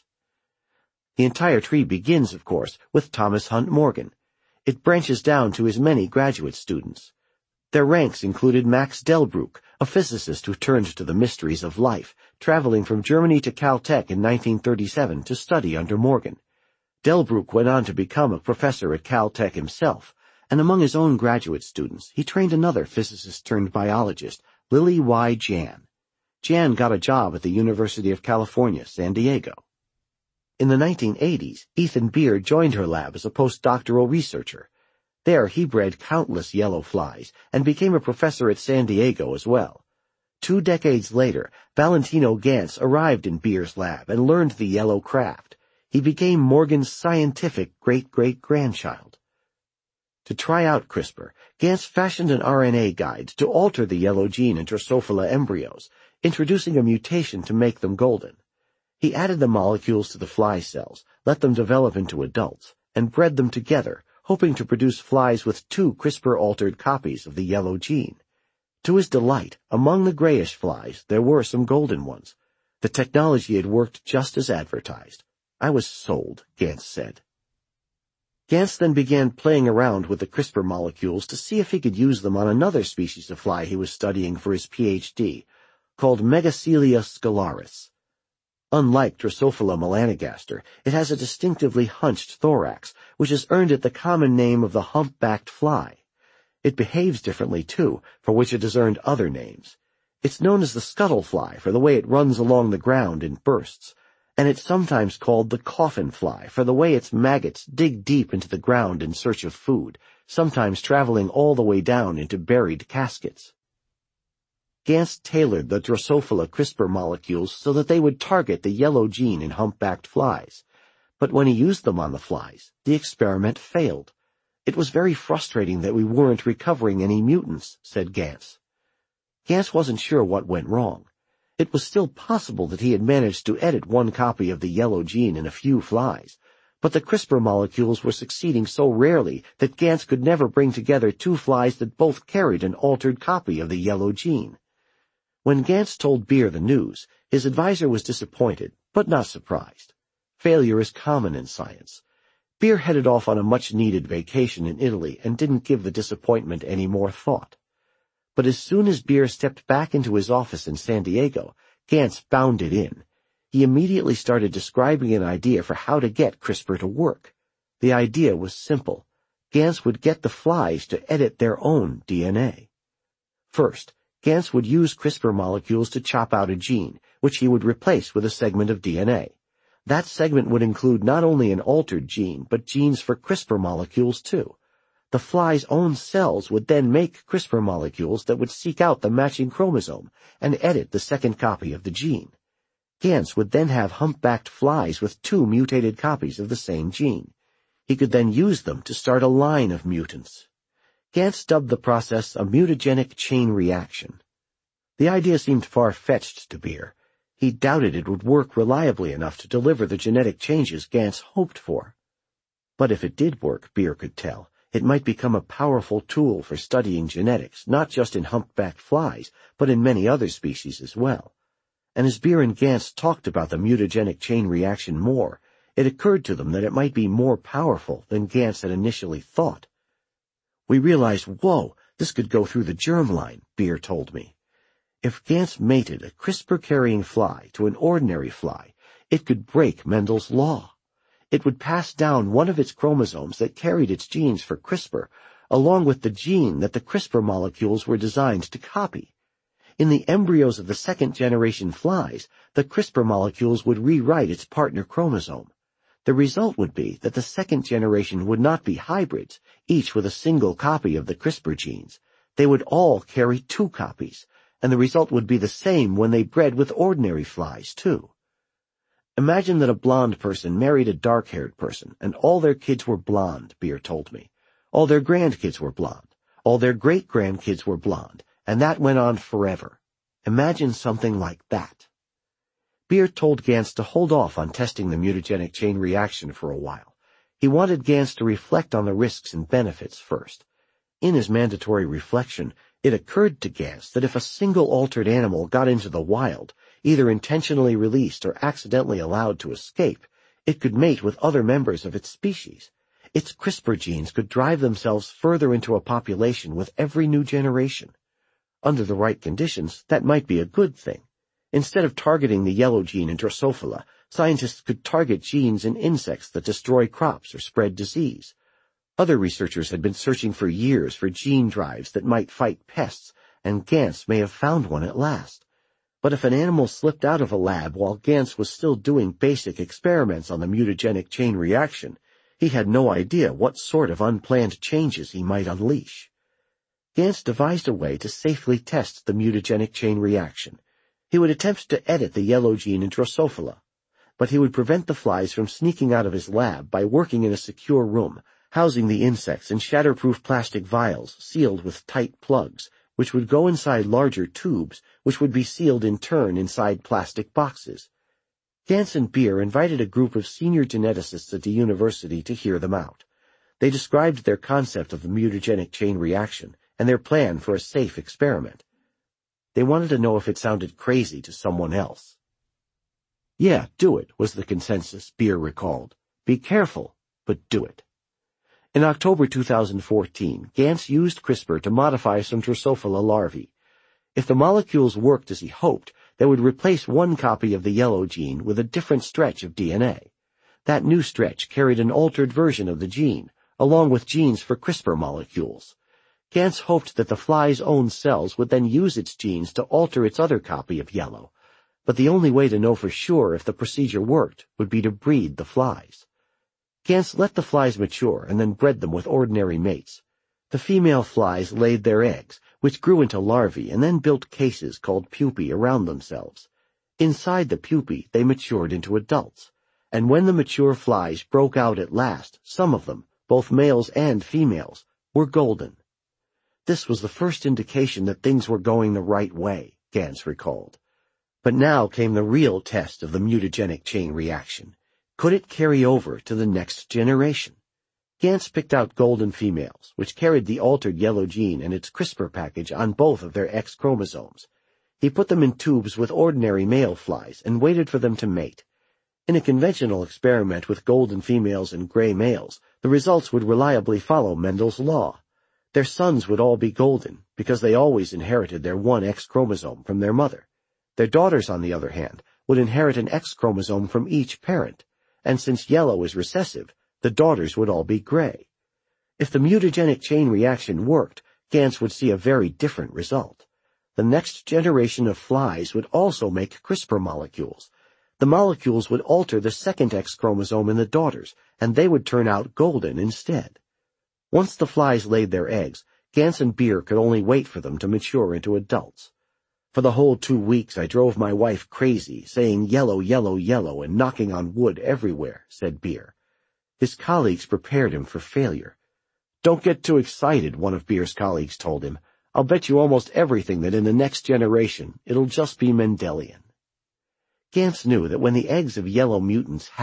The entire tree begins, of course, with Thomas Hunt Morgan. It branches down to his many graduate students. Their ranks included Max Delbruck, a physicist who turned to the mysteries of life, traveling from Germany to Caltech in nineteen thirty-seven to study under Morgan. Delbruck went on to become a professor at Caltech himself, and among his own graduate students, he trained another physicist-turned-biologist, Lily Y. Jan. Jan got a job at the University of California, San Diego. In the nineteen eighties, Ethan Beer joined her lab as a postdoctoral researcher. There he bred countless yellow flies and became a professor at San Diego as well. Two decades later, Valentino Gantz arrived in Beer's lab and learned the yellow craft. He became Morgan's scientific great-great-grandchild. To try out CRISPR, Gantz fashioned an R N A guide to alter the yellow gene in Drosophila embryos, introducing a mutation to make them golden. He added the molecules to the fly cells, let them develop into adults, and bred them together, hoping to produce flies with two CRISPR-altered copies of the yellow gene. To his delight, among the grayish flies, there were some golden ones. The technology had worked just as advertised. I was sold, Gantz said. Gantz then began playing around with the CRISPR molecules to see if he could use them on another species of fly he was studying for his P H D, called Megacelia scalaris. Unlike Drosophila melanogaster, it has a distinctively hunched thorax, which has earned it the common name of the humpbacked fly. It behaves differently, too, for which it has earned other names. It's known as the scuttlefly for the way it runs along the ground in bursts, and it's sometimes called the coffin fly for the way its maggots dig deep into the ground in search of food, sometimes traveling all the way down into buried caskets. Gantz tailored the Drosophila CRISPR molecules so that they would target the yellow gene in humpbacked flies. But when he used them on the flies, the experiment failed. It was very frustrating that we weren't recovering any mutants, said Gantz. Gantz wasn't sure what went wrong. It was still possible that he had managed to edit one copy of the yellow gene in a few flies, but the CRISPR molecules were succeeding so rarely that Gantz could never bring together two flies that both carried an altered copy of the yellow gene. When Gantz told Beer the news, his advisor was disappointed, but not surprised. Failure is common in science. Beer headed off on a much-needed vacation in Italy and didn't give the disappointment any more thought. But as soon as Beer stepped back into his office in San Diego, Gantz bounded in. He immediately started describing an idea for how to get CRISPR to work. The idea was simple. Gantz would get the flies to edit their own D N A. First, Gantz would use CRISPR molecules to chop out a gene, which he would replace with a segment of D N A. That segment would include not only an altered gene, but genes for CRISPR molecules too. The fly's own cells would then make CRISPR molecules that would seek out the matching chromosome and edit the second copy of the gene. Gantz would then have humpbacked flies with two mutated copies of the same gene. He could then use them to start a line of mutants. Gantz dubbed the process a mutagenic chain reaction. The idea seemed far-fetched to Beer. He doubted it would work reliably enough to deliver the genetic changes Gantz hoped for. But if it did work, Beer could tell, it might become a powerful tool for studying genetics, not just in humpback flies, but in many other species as well. And as Beer and Gans talked about the mutagenic chain reaction more, it occurred to them that it might be more powerful than Gans had initially thought. We realized, whoa, this could go through the germline, Beer told me. If Gans mated a CRISPR-carrying fly to an ordinary fly, it could break Mendel's law. It would pass down one of its chromosomes that carried its genes for CRISPR, along with the gene that the CRISPR molecules were designed to copy. In the embryos of the second-generation flies, the CRISPR molecules would rewrite its partner chromosome. The result would be that the second generation would not be hybrids, each with a single copy of the CRISPR genes. They would all carry two copies, and the result would be the same when they bred with ordinary flies, too. Imagine that a blonde person married a dark-haired person, and all their kids were blonde, Beer told me. All their grandkids were blonde. All their great-grandkids were blonde, and that went on forever. Imagine something like that. Beer told Gans to hold off on testing the mutagenic chain reaction for a while. He wanted Gans to reflect on the risks and benefits first. In his mandatory reflection, it occurred to Gans that if a single altered animal got into the wild, either intentionally released or accidentally allowed to escape, it could mate with other members of its species. Its CRISPR genes could drive themselves further into a population with every new generation. Under the right conditions, that might be a good thing. Instead of targeting the yellow gene in Drosophila, scientists could target genes in insects that destroy crops or spread disease. Other researchers had been searching for years for gene drives that might fight pests, and Gans may have found one at last. But if an animal slipped out of a lab while Gans was still doing basic experiments on the mutagenic chain reaction, he had no idea what sort of unplanned changes he might unleash. Gans devised a way to safely test the mutagenic chain reaction. He would attempt to edit the yellow gene in Drosophila, but he would prevent the flies from sneaking out of his lab by working in a secure room, housing the insects in shatterproof plastic vials sealed with tight plugs, which would go inside larger tubes, which would be sealed in turn inside plastic boxes. Gans and Beer invited a group of senior geneticists at the university to hear them out. They described their concept of the mutagenic chain reaction and their plan for a safe experiment. They wanted to know if it sounded crazy to someone else. Yeah, do it, was the consensus, Beer recalled. Be careful, but do it. In October two thousand fourteen, Gans used CRISPR to modify some Drosophila larvae. If the molecules worked as he hoped, they would replace one copy of the yellow gene with a different stretch of D N A. That new stretch carried an altered version of the gene, along with genes for CRISPR molecules. Gans hoped that the fly's own cells would then use its genes to alter its other copy of yellow, but the only way to know for sure if the procedure worked would be to breed the flies. Gans let the flies mature and then bred them with ordinary mates. The female flies laid their eggs, which grew into larvae and then built cases called pupae around themselves. Inside the pupae, they matured into adults, and when the mature flies broke out at last, some of them, both males and females, were golden. This was the first indication that things were going the right way, Gans recalled. But now came the real test of the mutagenic chain reaction. Could it carry over to the next generation? Gans picked out golden females, which carried the altered yellow gene and its CRISPR package on both of their X chromosomes. He put them in tubes with ordinary male flies and waited for them to mate. In a conventional experiment with golden females and gray males, the results would reliably follow Mendel's law. Their sons would all be golden, because they always inherited their one X chromosome from their mother. Their daughters, on the other hand, would inherit an X chromosome from each parent, and since yellow is recessive, the daughters would all be gray. If the mutagenic chain reaction worked, Gans would see a very different result. The next generation of flies would also make CRISPR molecules. The molecules would alter the second X chromosome in the daughters, and they would turn out golden instead. Once the flies laid their eggs, Gans and Beer could only wait for them to mature into adults. For the whole two weeks I drove my wife crazy, saying yellow, yellow, yellow, and knocking on wood everywhere, said Beer. His colleagues prepared him for failure. Don't get too excited, one of Beer's colleagues told him. I'll bet you almost everything that in the next generation it'll just be Mendelian. Gans knew that when the eggs of yellow mutants hatch,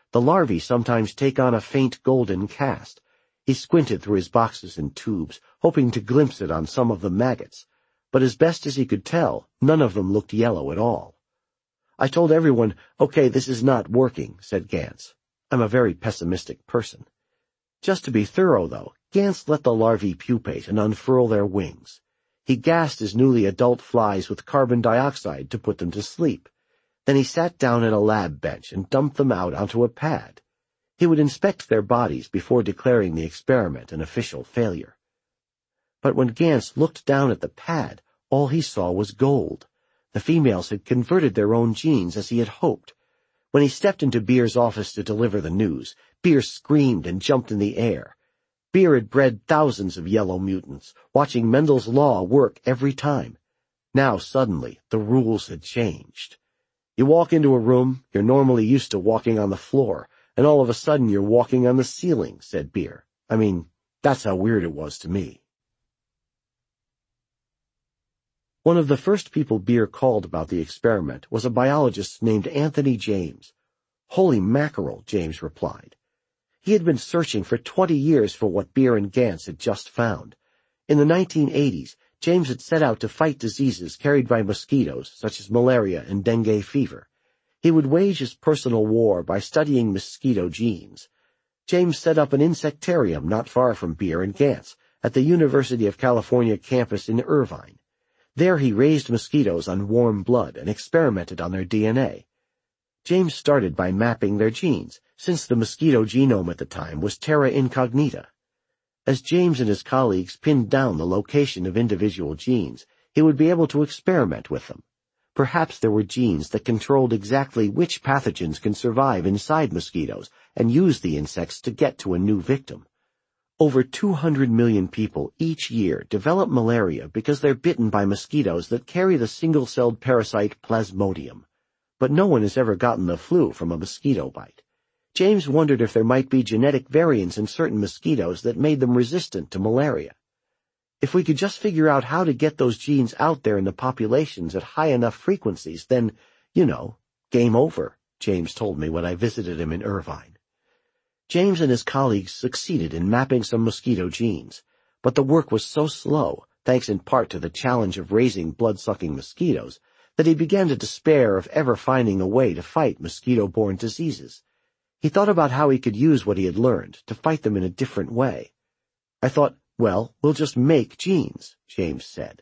The larvae sometimes take on a faint golden cast. He squinted through his boxes and tubes, hoping to glimpse it on some of the maggots, but as best as he could tell, none of them looked yellow at all. I told everyone, "Okay, this is not working," said Gantz. I'm a very pessimistic person. Just to be thorough, though, Gantz let the larvae pupate and unfurl their wings. He gassed his newly adult flies with carbon dioxide to put them to sleep. Then he sat down at a lab bench and dumped them out onto a pad. He would inspect their bodies before declaring the experiment an official failure. But when Gantz looked down at the pad, all he saw was gold. The females had converted their own genes as he had hoped. When he stepped into Beer's office to deliver the news, Beer screamed and jumped in the air. Beer had bred thousands of yellow mutants, watching Mendel's law work every time. Now suddenly the rules had changed. You walk into a room, you're normally used to walking on the floor, and all of a sudden you're walking on the ceiling, said Beer. I mean, that's how weird it was to me. One of the first people Beer called about the experiment was a biologist named Anthony James. Holy mackerel, James replied. He had been searching for twenty years for what Beer and Gantz had just found. In the nineteen eighties, James had set out to fight diseases carried by mosquitoes, such as malaria and dengue fever. He would wage his personal war by studying mosquito genes. James set up an insectarium not far from Beer and Gantz, at the University of California campus in Irvine. There he raised mosquitoes on warm blood and experimented on their D N A. James started by mapping their genes, since the mosquito genome at the time was terra incognita. As James and his colleagues pinned down the location of individual genes, he would be able to experiment with them. Perhaps there were genes that controlled exactly which pathogens can survive inside mosquitoes and use the insects to get to a new victim. Over two hundred million people each year develop malaria because they're bitten by mosquitoes that carry the single-celled parasite Plasmodium. But no one has ever gotten the flu from a mosquito bite. James wondered if there might be genetic variants in certain mosquitoes that made them resistant to malaria. If we could just figure out how to get those genes out there in the populations at high enough frequencies, then, you know, game over, James told me when I visited him in Irvine. James and his colleagues succeeded in mapping some mosquito genes, but the work was so slow, thanks in part to the challenge of raising blood-sucking mosquitoes, that he began to despair of ever finding a way to fight mosquito-borne diseases. He thought about how he could use what he had learned to fight them in a different way. I thought, well, we'll just make genes, James said.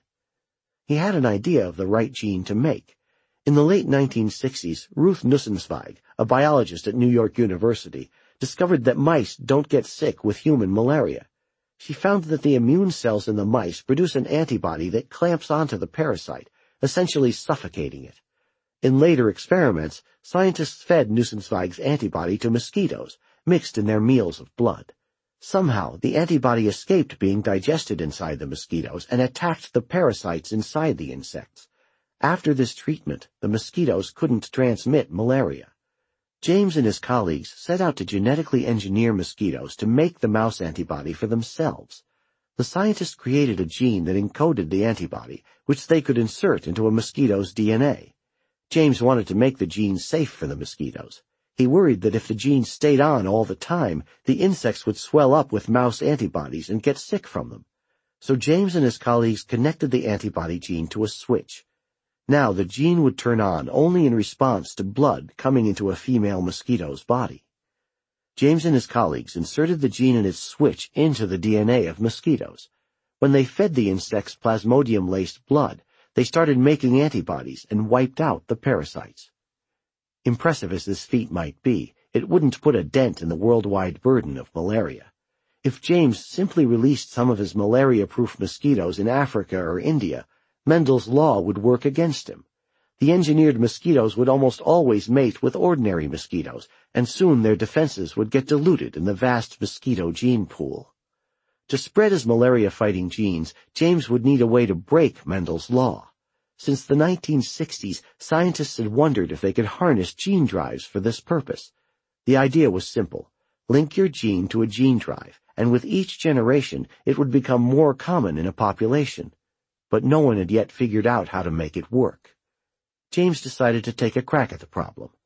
He had an idea of the right gene to make. In the late nineteen sixties, Ruth Nussenzweig, a biologist at New York University, discovered that mice don't get sick with human malaria. She found that the immune cells in the mice produce an antibody that clamps onto the parasite, essentially suffocating it. In later experiments, scientists fed Nussenzweig's antibody to mosquitoes, mixed in their meals of blood. Somehow, the antibody escaped being digested inside the mosquitoes and attacked the parasites inside the insects. After this treatment, the mosquitoes couldn't transmit malaria. James and his colleagues set out to genetically engineer mosquitoes to make the mouse antibody for themselves. The scientists created a gene that encoded the antibody, which they could insert into a mosquito's D N A. James wanted to make the gene safe for the mosquitoes. He worried that if the gene stayed on all the time, the insects would swell up with mouse antibodies and get sick from them. So James and his colleagues connected the antibody gene to a switch. Now the gene would turn on only in response to blood coming into a female mosquito's body. James and his colleagues inserted the gene and its switch into the D N A of mosquitoes. When they fed the insects plasmodium-laced blood, they started making antibodies and wiped out the parasites. Impressive as this feat might be, it wouldn't put a dent in the worldwide burden of malaria. If James simply released some of his malaria-proof mosquitoes in Africa or India, Mendel's law would work against him. The engineered mosquitoes would almost always mate with ordinary mosquitoes, and soon their defenses would get diluted in the vast mosquito gene pool. To spread his malaria-fighting genes, James would need a way to break Mendel's law. Since the nineteen sixties, scientists had wondered if they could harness gene drives for this purpose. The idea was simple. Link your gene to a gene drive, and with each generation it would become more common in a population. But no one had yet figured out how to make it work. James decided to take a crack at the problem.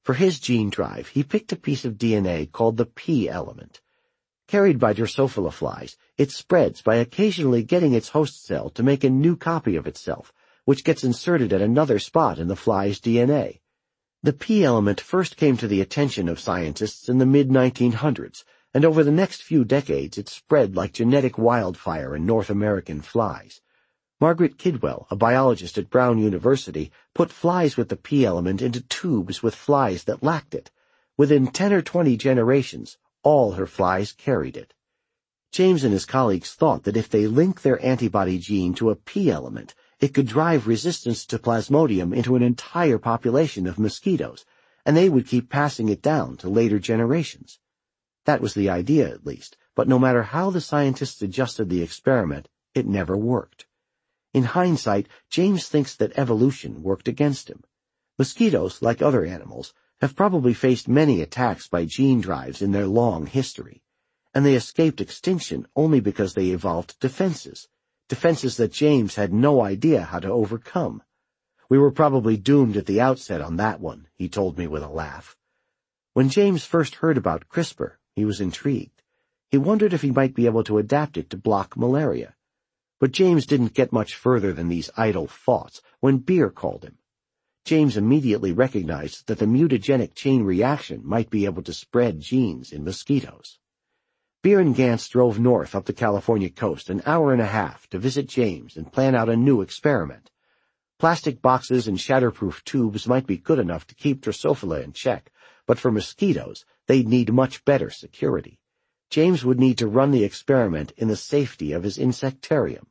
For his gene drive, he picked a piece of D N A called the P element. Carried by Drosophila flies, it spreads by occasionally getting its host cell to make a new copy of itself, which gets inserted at another spot in the fly's D N A. The P element first came to the attention of scientists in the mid nineteen hundreds, and over the next few decades it spread like genetic wildfire in North American flies. Margaret Kidwell, a biologist at Brown University, put flies with the P element into tubes with flies that lacked it. Within ten or twenty generations, all her flies carried it. James and his colleagues thought that if they linked their antibody gene to a P element, it could drive resistance to Plasmodium into an entire population of mosquitoes, and they would keep passing it down to later generations. That was the idea, at least, but no matter how the scientists adjusted the experiment, it never worked. In hindsight, James thinks that evolution worked against him. Mosquitoes, like other animals, have probably faced many attacks by gene drives in their long history, and they escaped extinction only because they evolved defenses, defenses that James had no idea how to overcome. We were probably doomed at the outset on that one, he told me with a laugh. When James first heard about CRISPR, he was intrigued. He wondered if he might be able to adapt it to block malaria. But James didn't get much further than these idle thoughts when Beer called him. James immediately recognized that the mutagenic chain reaction might be able to spread genes in mosquitoes. Beer and Gantz drove north up the California coast an hour and a half to visit James and plan out a new experiment. Plastic boxes and shatterproof tubes might be good enough to keep Drosophila in check, but for mosquitoes, they'd need much better security. James would need to run the experiment in the safety of his insectarium.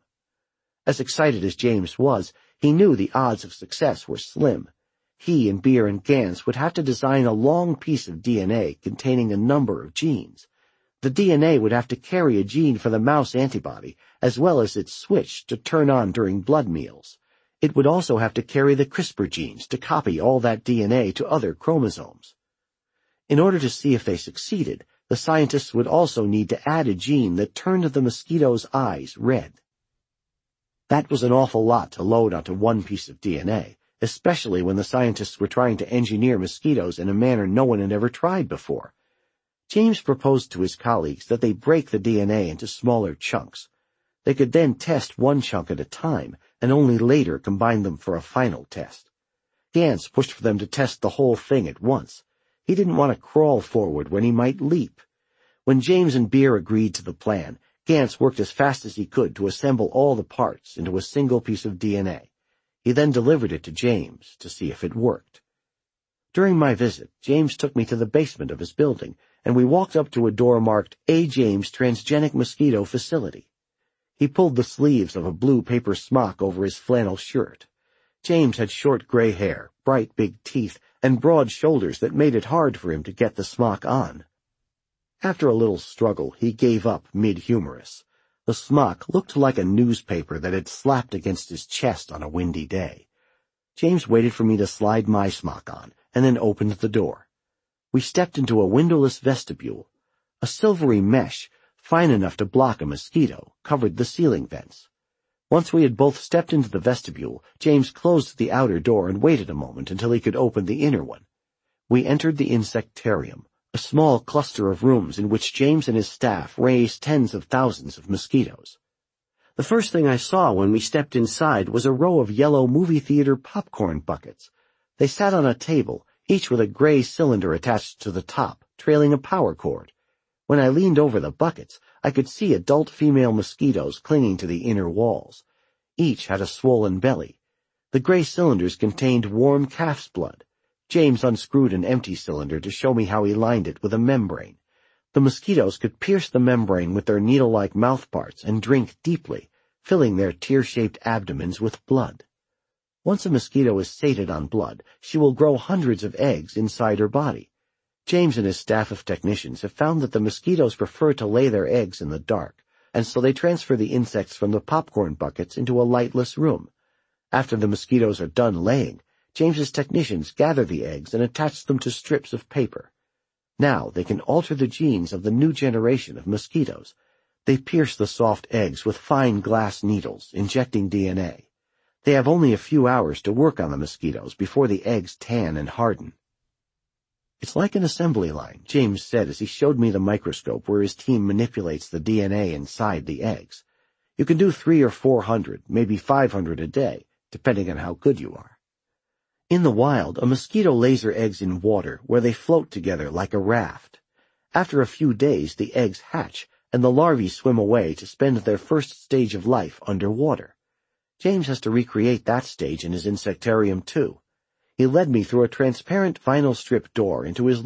As excited as James was, he knew the odds of success were slim. He and Beer and Gantz would have to design a long piece of D N A containing a number of genes. The D N A would have to carry a gene for the mouse antibody, as well as its switch to turn on during blood meals. It would also have to carry the CRISPR genes to copy all that D N A to other chromosomes. In order to see if they succeeded, the scientists would also need to add a gene that turned the mosquito's eyes red. That was an awful lot to load onto one piece of D N A, especially when the scientists were trying to engineer mosquitoes in a manner no one had ever tried before. James proposed to his colleagues that they break the D N A into smaller chunks. They could then test one chunk at a time, and only later combine them for a final test. Gantz pushed for them to test the whole thing at once. He didn't want to crawl forward when he might leap. When James and Beer agreed to the plan, Gantz worked as fast as he could to assemble all the parts into a single piece of D N A. He then delivered it to James to see if it worked. During my visit, James took me to the basement of his building, and we walked up to a door marked A. James Transgenic Mosquito Facility. He pulled the sleeves of a blue paper smock over his flannel shirt. James had short gray hair, bright big teeth, and broad shoulders that made it hard for him to get the smock on. After a little struggle, he gave up mid-humorous. The smock looked like a newspaper that had slapped against his chest on a windy day. James waited for me to slide my smock on, and then opened the door. We stepped into a windowless vestibule. A silvery mesh, fine enough to block a mosquito, covered the ceiling vents. Once we had both stepped into the vestibule, James closed the outer door and waited a moment until he could open the inner one. We entered the insectarium, a small cluster of rooms in which James and his staff raised tens of thousands of mosquitoes. The first thing I saw when we stepped inside was a row of yellow movie theater popcorn buckets. They sat on a table, each with a gray cylinder attached to the top, trailing a power cord. When I leaned over the buckets, I could see adult female mosquitoes clinging to the inner walls. Each had a swollen belly. The gray cylinders contained warm calf's blood. James unscrewed an empty cylinder to show me how he lined it with a membrane. The mosquitoes could pierce the membrane with their needle-like mouthparts and drink deeply, filling their tear-shaped abdomens with blood. Once a mosquito is sated on blood, she will grow hundreds of eggs inside her body. James and his staff of technicians have found that the mosquitoes prefer to lay their eggs in the dark, and so they transfer the insects from the popcorn buckets into a lightless room. After the mosquitoes are done laying, James's technicians gather the eggs and attach them to strips of paper. Now they can alter the genes of the new generation of mosquitoes. They pierce the soft eggs with fine glass needles, injecting D N A. They have only a few hours to work on the mosquitoes before the eggs tan and harden. It's like an assembly line, James said as he showed me the microscope where his team manipulates the D N A inside the eggs. You can do three or four hundred, maybe five hundred a day, depending on how good you are. In the wild, a mosquito lays her eggs in water where they float together like a raft. After a few days, the eggs hatch, and the larvae swim away to spend their first stage of life underwater. James has to recreate that stage in his insectarium too. He led me through a transparent vinyl strip door into his